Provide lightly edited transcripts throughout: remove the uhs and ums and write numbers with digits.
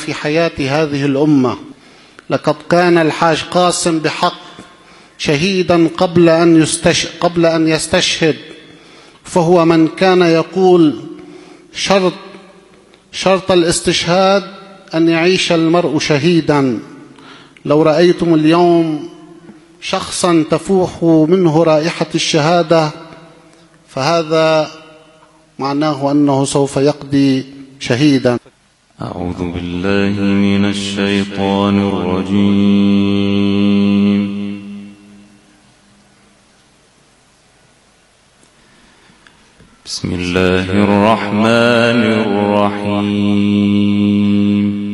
في حياة هذه الأمة. لقد كان الحاج قاسم بحق شهيدا قبل أن يستشهد، فهو من كان يقول شرط الاستشهاد أن يعيش المرء شهيدا. لو رأيتم اليوم شخصا تفوح منه رائحة الشهادة فهذا معناه أنه سوف يقضي شهيدا. أعوذ بالله من الشيطان الرجيم. بسم الله الرحمن الرحيم.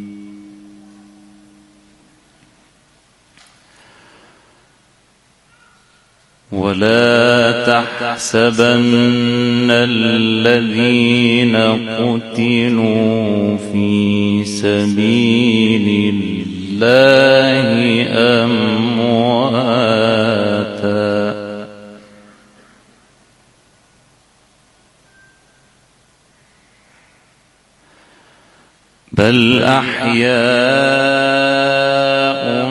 ولا تحسبن الذين قتلوا في سبيل الله أمواتا بل أحياء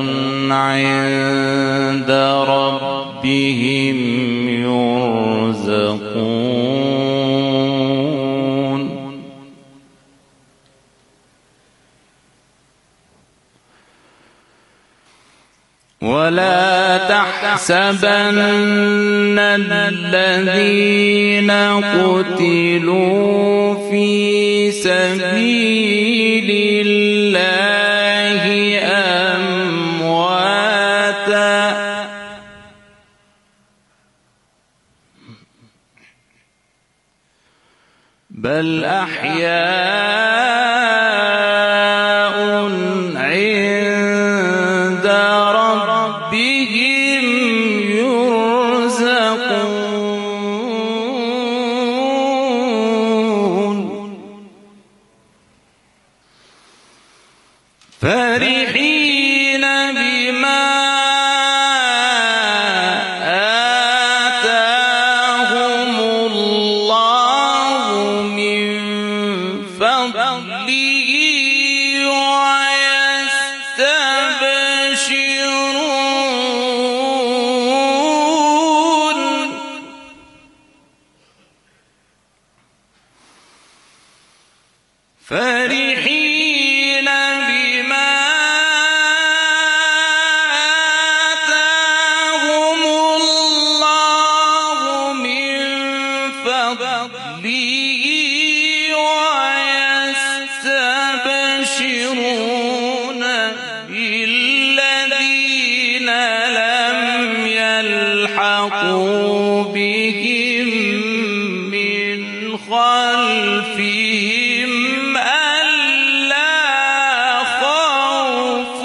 عند ربهم يرزقون. ولا تحسبن الذين قتلوا في سبيل الله أمواتا بل أحياء عند ربهم يرزقون. فرحين بما آتاهم الله من فضله ويستبشرون. فرحين بما آتاهم الله من فضله ويستبشرون بالذين لم يلحقوا بهم من خلفهم ألا خوف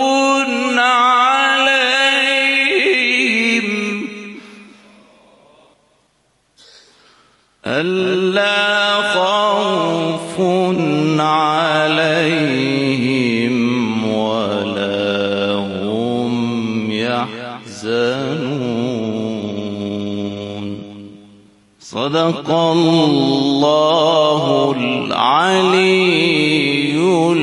عليهم ولا هم يحزنون. صدق الله العلي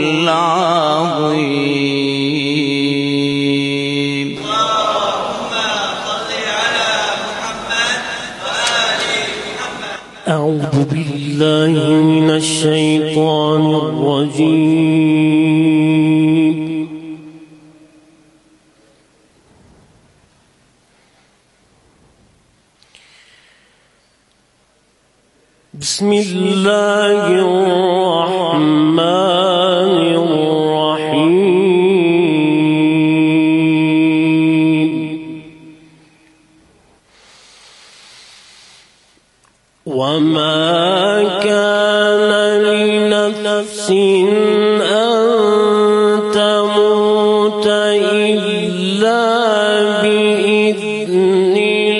العظيم. اللهم صل على محمد وآل محمد. أعوذ بالله من الشيطان الرجيم. بسم الله الرحمن الرحيم. وما كان لنفس أن تموت إلا بإذن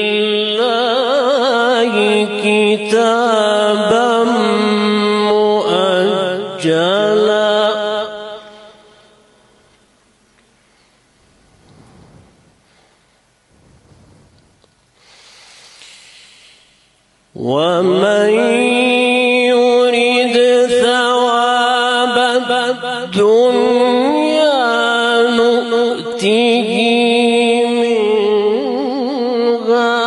الله كتابا مؤجلا. ومن يرد ثواب الدنيا الدنيا نؤته منها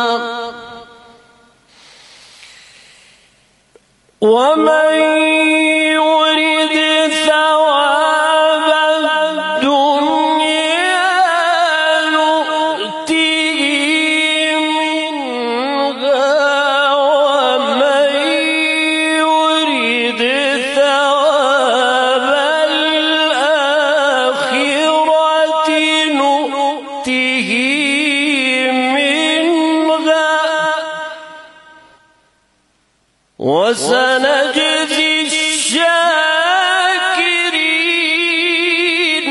ومن يرد ثواب الدنيا نؤته منها ومن يرد ثواب الآخرة نؤته منها وسنجزي الشاكرين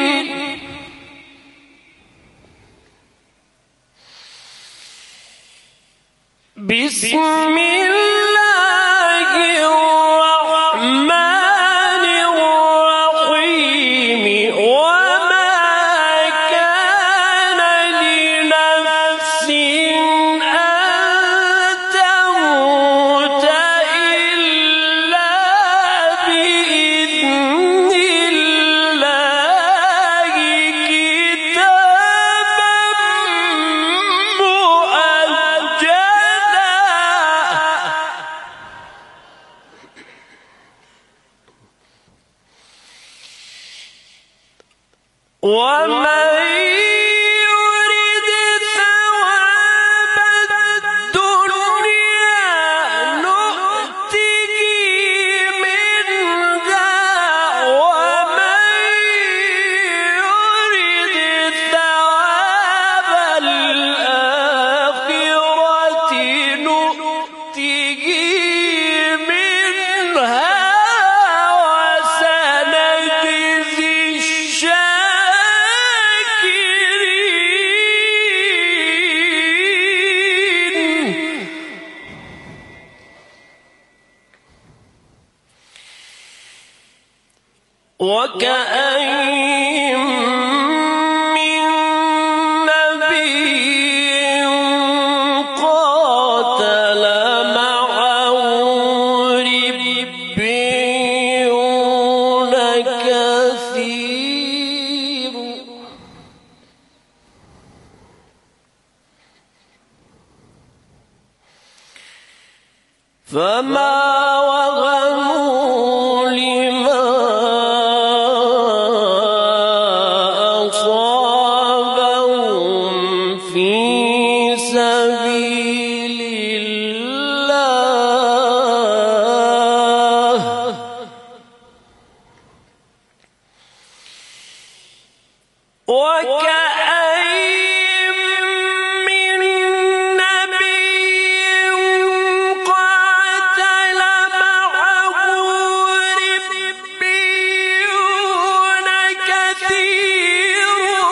بسم الله الرحمن الرحيم وما كان لنفس أن تموت إلا بإذن الله كتابا مؤجلا ومن يرد ثواب الدنيا نؤته منها ومن يرد ثواب الآخرة نؤته منها وسنجزي الشاكرين وكأين من نبي قاتل معه ربيون كثير فما وهنوا لما أصابهم في سبيل الله وكأين من نبي قاتل معه ربيون كثير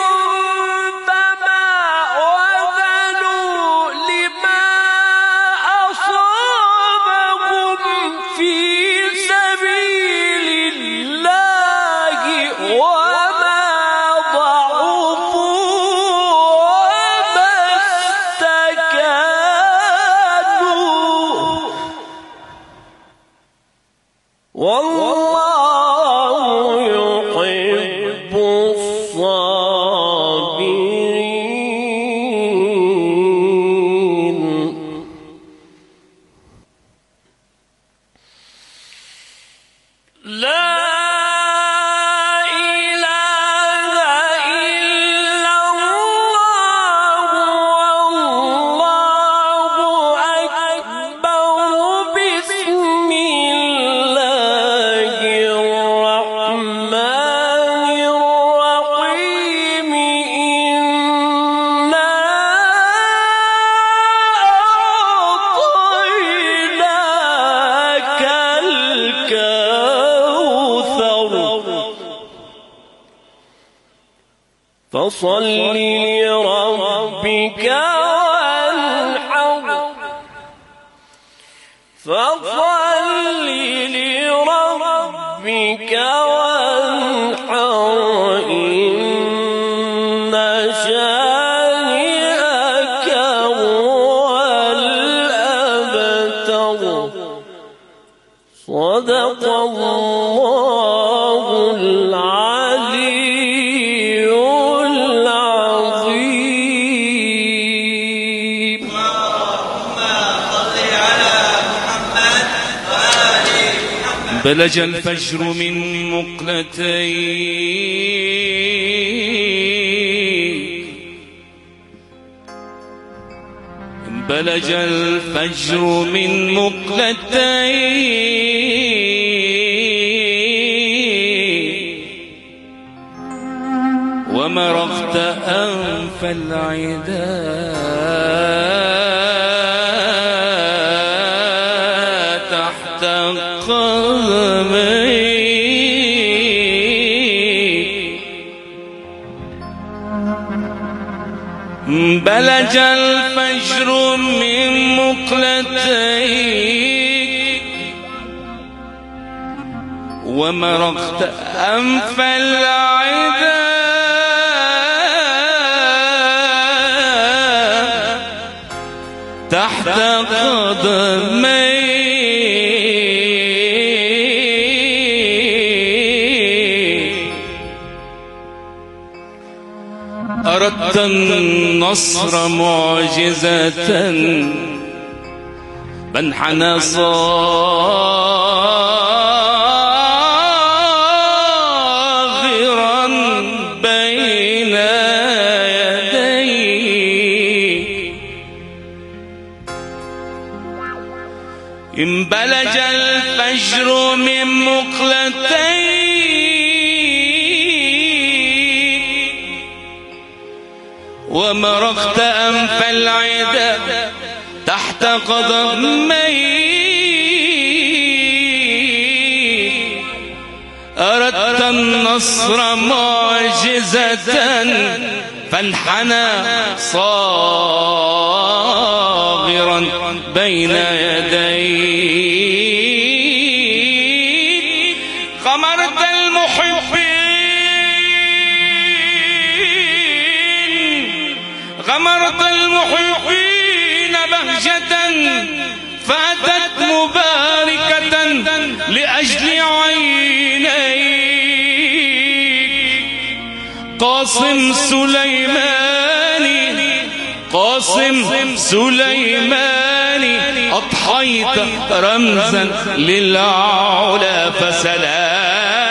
فما وهنوا لما أصابهم في سبيل الله وما ضعفوا وما استكانوا والله يحب الصابرين لا إله إلا الله والله أكبر بسم الله الرحمن الرحيم إنا أعطيناك الكوثر فصل لربك وانحر فصل لربك وانحر إن شانئك هو الأبتر صدق الله العلي بلج الفجر من مقلتين بلج الفجر من مقلتين ومرغت أنف العداء تحت قدمي بلج الفجر من مقلتيك ومرغت أنف العداء تحت قدمي أردت النصر معجزة فانحنى صاغرا بين يديك إن بلج الفجر من مقلتين ومرغت أنف العداء تحت قدمي أردت النصر معجزة فانحنى صاغرا بين يديك غمرت المحبين بهجة فأتت مباركة لأجل عينيك قاسم سليماني أضحيت رمزا للعلا فسلام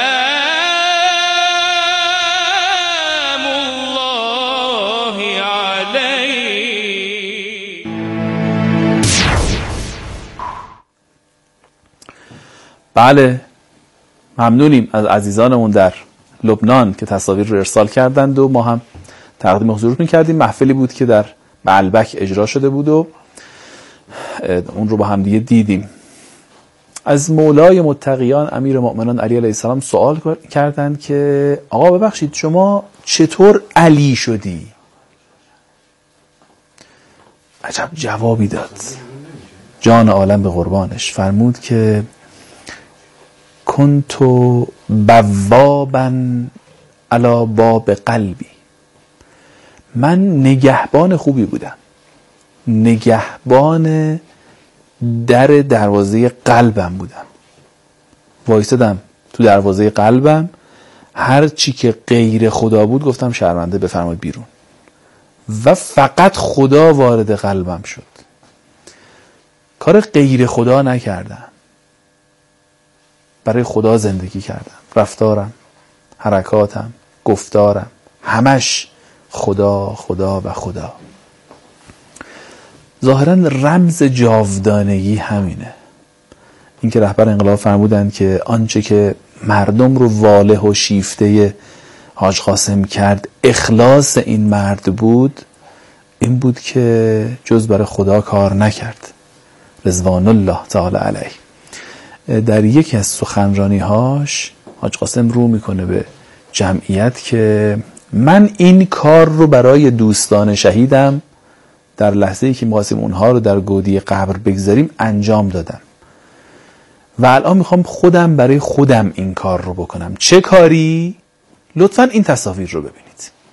بله، ممنونیم از عزیزانمون در لبنان که تصاویر رو ارسال کردند و ما هم تقدیم حضورتون کردیم. محفلی بود که در بعلبک اجرا شده بود و اون رو با هم دیگه دیدیم. از مولای متقیان امیر مؤمنان علی علیه السلام سوال کردند که آقا ببخشید شما چطور علی شدی؟ عجب جوابی داد. جان عالم به قربانش فرمود که کنتو بوابا علی باب قلبی، من نگهبان خوبی بودم، نگهبان دروازه قلبم بودم. وایسادم تو دروازه قلبم، هر چی که غیر خدا بود گفتم شرمنده بفرمایید بیرون و فقط خدا وارد قلبم شد. کار غیر خدا نکردم، برای خدا زندگی کردم. رفتارم، حرکاتم، گفتارم، همش خدا خدا و خدا. ظاهرا رمز جاودانگی همینه. این که رهبر انقلاب فرمودند که آنچه که مردم رو واله و شیفته حاج قاسم کرد اخلاص این مرد بود، این بود که جز برای خدا کار نکرد رضوان الله تعالی علیه. در یکی از سخنرانی‌هاش حاج قاسم رو میکنه به جمعیت که من این کار رو برای دوستان شهیدم در لحظه‌ای که می‌خواستیم اونها رو در گودی قبر بگذاریم انجام دادم و الان میخوام خودم برای خودم این کار رو بکنم. چه کاری؟ لطفاً این تصاویر رو ببینید.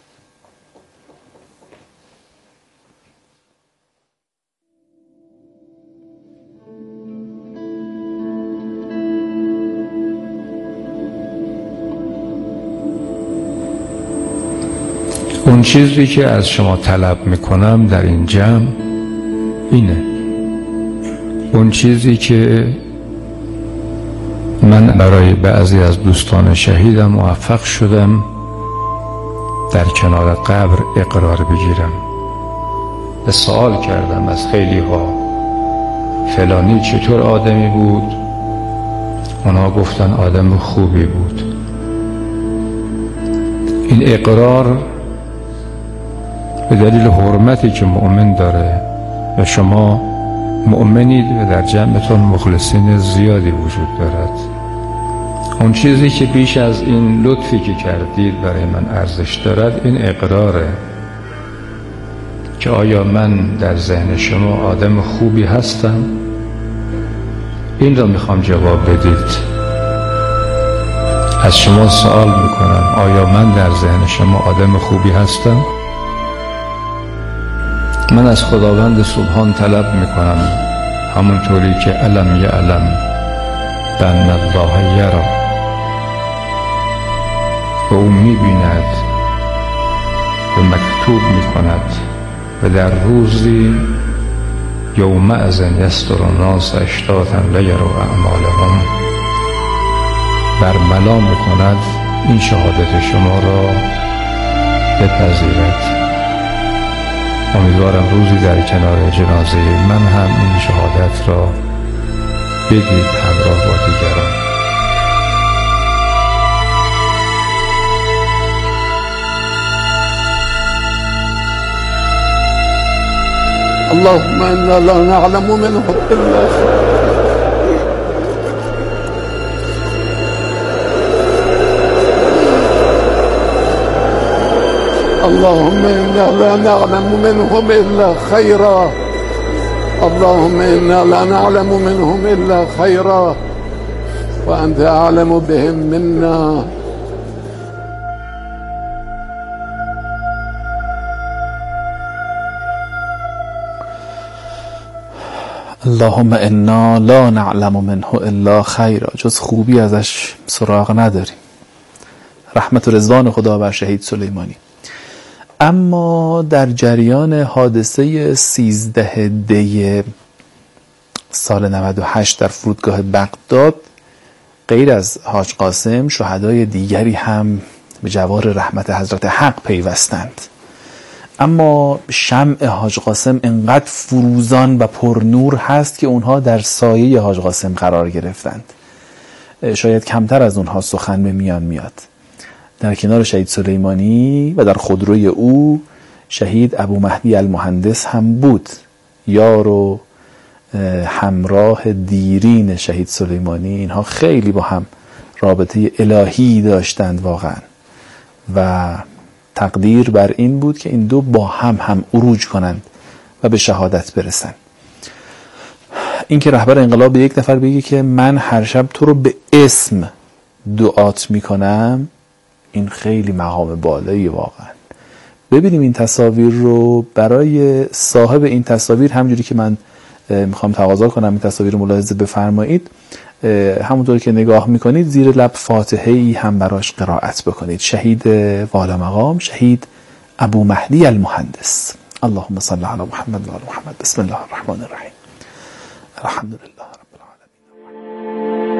اون چیزی که از شما طلب میکنم در این جمع اینه، اون چیزی که من برای بعضی از دوستان شهیدم موفق شدم در کنار قبر اقرار بگیرم. به سوال کردم از خیلی ها فلانی چطور آدمی بود؟ اونا گفتن آدم خوبی بود. این اقرار به دلیل حرمتی که مؤمن داره و شما مؤمنید و در جمعتون مخلصین زیادی وجود دارد. اون چیزی که بیش از این لطفی که کردید برای من ارزش دارد این اقراره که آیا من در ذهن شما آدم خوبی هستم؟ این را میخوام جواب بدید. از شما سوال میکنم آیا من در ذهن شما آدم خوبی هستم؟ من از خداوند سبحان طلب میکنم همونطوری که علم یعلم بأن الله یری، و او میبیند و مکتوب میکند و در روزی یومئذ یصدر الناس اشتاتا لیروا اعمالهم برملا میکند این شهادت شما را بپذیرد. امیدوارم روزی در کنار جنازه من هم این شهادت را بگید همراه با دیگران. اللهم انا لا نعلم منه الا اللهم انا لا نعلم منهم الا خيرا اللهم انا لا نعلم منهم الا خيرا وانت اعلم بهم منا. اللهم انا لا نعلم منه الا خیرا، جز خوبی ازش سراغ نداریم. رحمت و رضوان خدا بر شهید سلیمانی. اما در جریان حادثه 13 دی سال 98 در فرودگاه بغداد غیر از حاج قاسم شهدای دیگری هم به جوار رحمت حضرت حق پیوستند. اما شمع حاج قاسم انقدر فروزان و پرنور هست که اونها در سایه حاج قاسم قرار گرفتند. شاید کمتر از اونها سخن به میان میاد. در کنار شهید سلیمانی و در خودروی او شهید ابو مهدی المهندس هم بود، یار و همراه دیرین شهید سلیمانی. اینها خیلی با هم رابطه الهی داشتند واقعا و تقدیر بر این بود که این دو با هم عروج کنند و به شهادت برسند. این که رهبر انقلاب به یک نفر بگه که من هر شب تو رو به اسم دعات میکنم، این خیلی مقام بالایی واقعا. ببینیم این تصاویر رو. برای صاحب این تصاویر همجوری که من میخوام تقاضا کنم این تصاویر رو ملاحظه بفرمایید، همونطور که نگاه میکنید زیر لب فاتحه ای هم براش قرائت بکنید. شهید والا مقام شهید ابو مهدی المهندس. اللهم صل علی محمد و آل محمد. بسم الله الرحمن الرحیم. الحمد لله رب العالمین.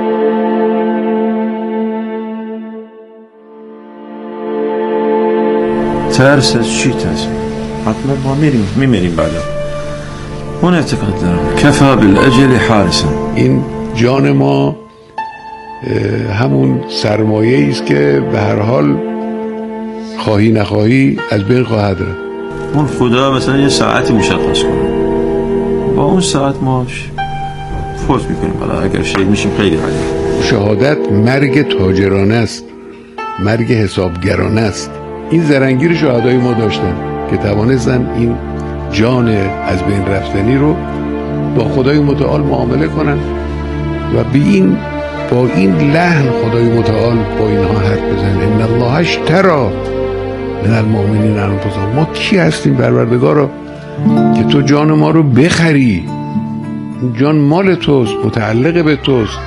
ترس از چی ترس؟ حتما ما میمیریم بعدا. اون اعتقاد دارم کفا بالاجل حارسا. این جان ما همون سرمایه است که به هر حال خواهی نخواهی از بین خواهد رفت. اون خدا مثلا یه ساعتی مشخص کنه، با اون ساعت ما فوت میکنیم. حالا اگر شهید میشیم خیلی عالی. شهادت مرگ تاجرانه است، مرگ حسابگرانه است. این زرنگی شهدای ما داشتن که توانستن این جان از بین رفتنی رو با خدای متعال معامله کنن و با این لحن خدای متعال با اینها حرف بزنه. ان الله اشتری من المؤمنین انفسهم. ما کی هستیم پروردگارا که تو جان ما رو بخری؟ جان مال توست، متعلق به توست.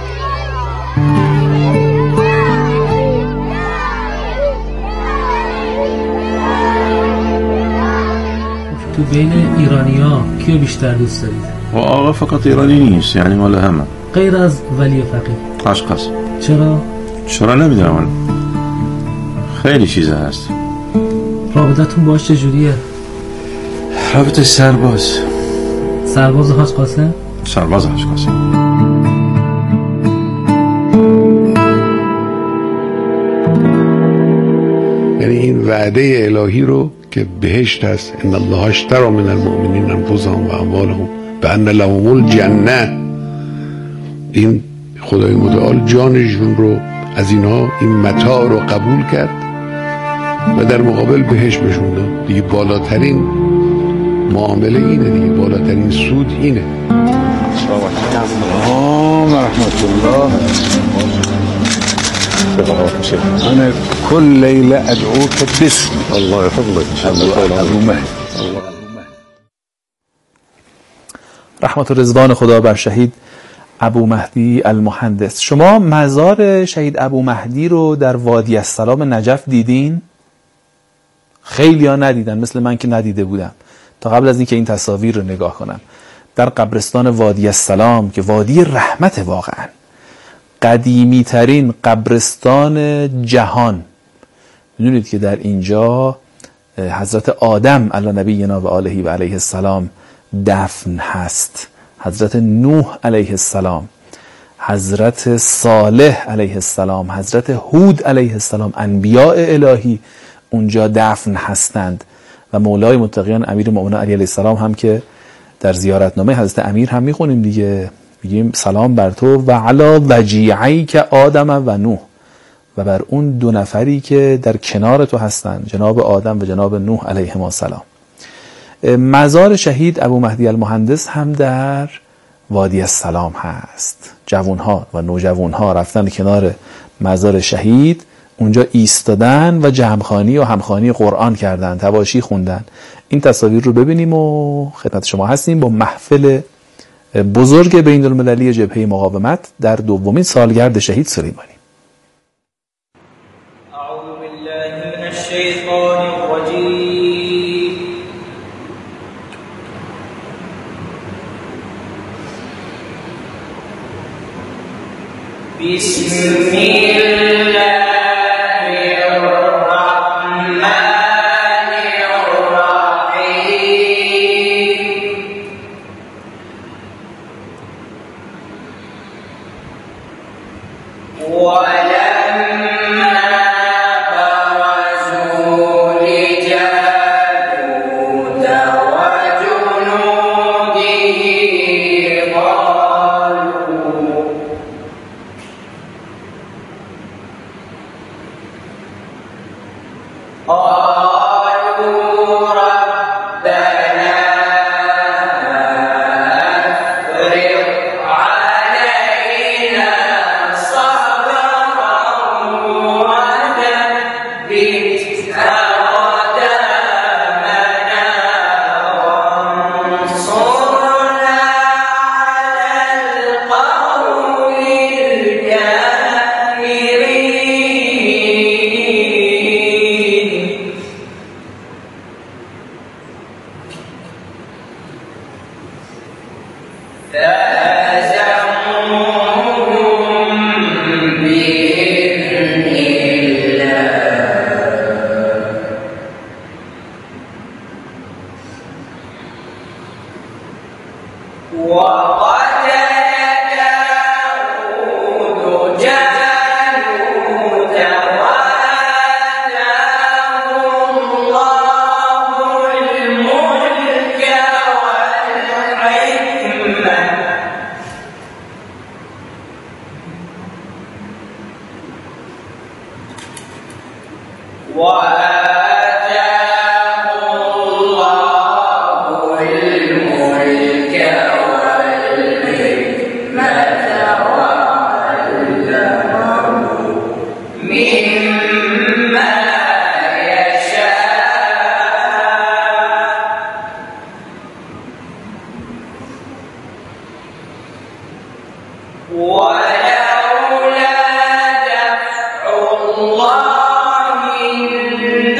تو بین ایرانی‌ها کیو بیشتر دوست دارید؟ و آقا فقط ایرانی نیست، یعنی مال همه. غیر از ولی فقیه؟ حاج قاسم. چرا نمیدونم، خیلی چیزا هست. رابطتون باش چجوریه؟ رابطه سرباز حاج قاسم؟ سرباز حاج قاسم. یعنی این وعده الهی رو که بهشت هست، ان الله اشتری من المؤمنین انفسهم و اموالهم بان لهم الجنه، این خدای متعال جانشون رو از اینها این متاع رو قبول کرد و در مقابل بهشت بهشون داد. دیگه بالاترین معامله اینه، دیگه بالاترین سود اینه. سلام رحمت الله. أنا كل ليلة أدعوك باسمي. الله يحفظك. أبو مهدی. رحمت و رضوان خدا بر شهید ابو مهدی المهندس. شما مزار شهید ابو مهدی رو در وادی السلام نجف دیدین؟ خیلی ها ندیدن، مثل من که ندیده بودم تا قبل از اینکه این تصاویر رو نگاه کنم. در قبرستان وادی السلام که وادی رحمت، واقعا قدیمی ترین قبرستان جهان. میدونید که در اینجا حضرت آدم علی نبینا و آله و علیه السلام دفن هست، حضرت نوح علیه السلام، حضرت صالح علیه السلام، حضرت هود علیه السلام، انبیاء الهی اونجا دفن هستند. و مولای متقیان امیر مومنین علی علیه السلام هم که در زیارتنامه حضرت امیر هم میخونیم دیگه، میگیم سلام بر تو و علی وجیعی که آدم و نوح، و بر اون دو نفری که در کنار تو هستند، جناب آدم و جناب نوح علیهم السلام. مزار شهید ابو مهدی المهندس هم در وادی السلام هست. جوانها و نوجوانها رفتن کنار مزار شهید، اونجا ایستادن و جمعخوانی و همخوانی قرآن کردن، تواشی خوندن. این تصاویر رو ببینیم و خدمت شما هستیم با محفل بزرگ بین المللی جبهه مقاومت در دومین سالگرد شهید سلیمانی. اعوذ بالله من الشیطان الرجیم. بسم الله ولولا دفع الله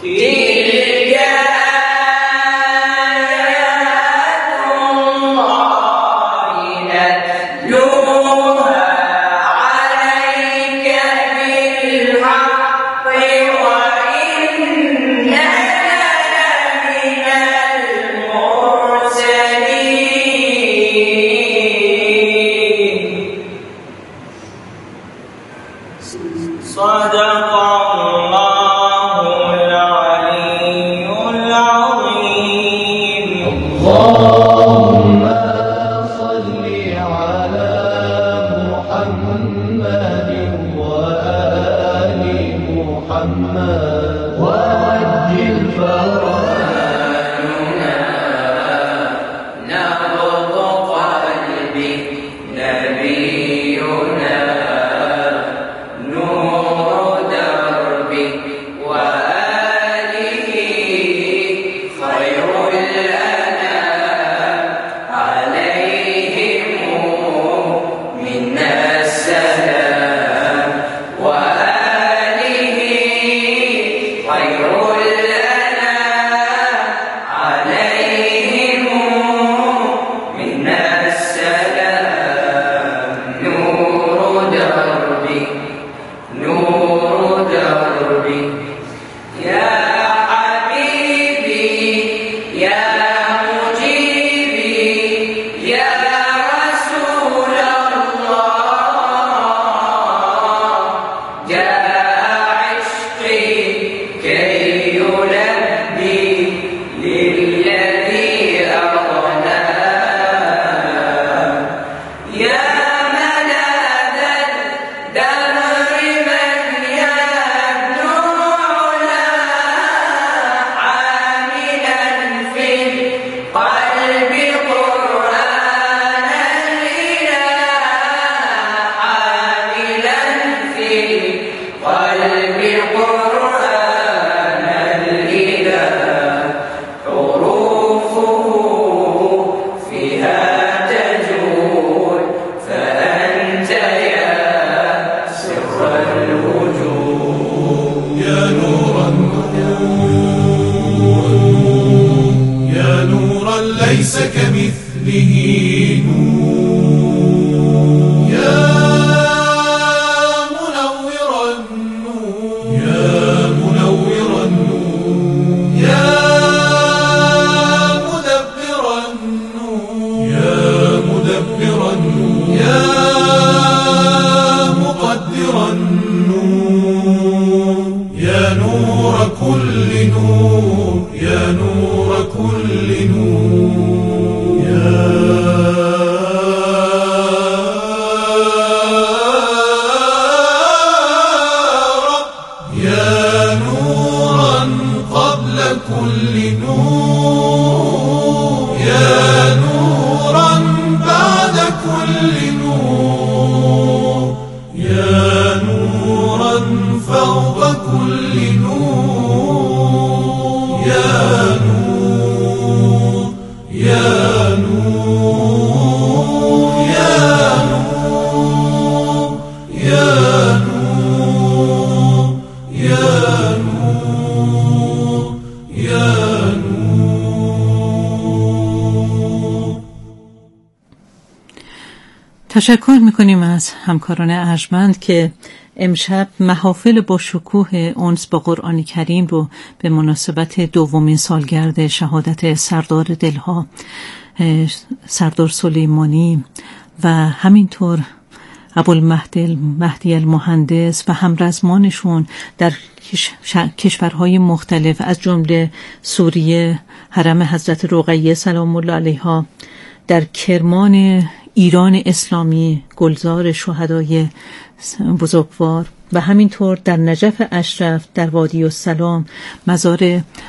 ليس كمثله نور يا منور النور يا منور النور يا مدبر النور يا مدبر النور يا مقدر النور يا نور كل نور يا نور كل نور يا نورا قبل كل نور يا نورا بعد كل نور يا نورا فوق كل نور يا نور يا نور يا نور يا نور يا نور يا نور. تشکر میکنیم از همکاران ارجمند که امشب محافل با شکوه انس با قرآن کریم رو به مناسبت دومین سالگرد شهادت سردار دلها سردار سلیمانی و همینطور ابوالمهدی المهندس و همرزمانشون در کشورهای مختلف از جمله سوریه، حرم حضرت رقیه سلام الله علیها، در کرمان ایران اسلامی گلزار شهدای بزرگوار و همینطور در نجف اشرف، در وادی السلام مزار